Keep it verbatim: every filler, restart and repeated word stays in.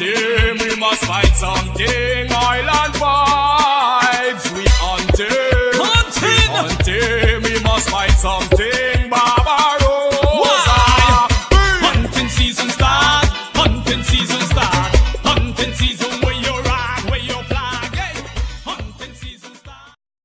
hunting, we must fight something. Island vibes, we hunting, hunting, hunting, we must fight something.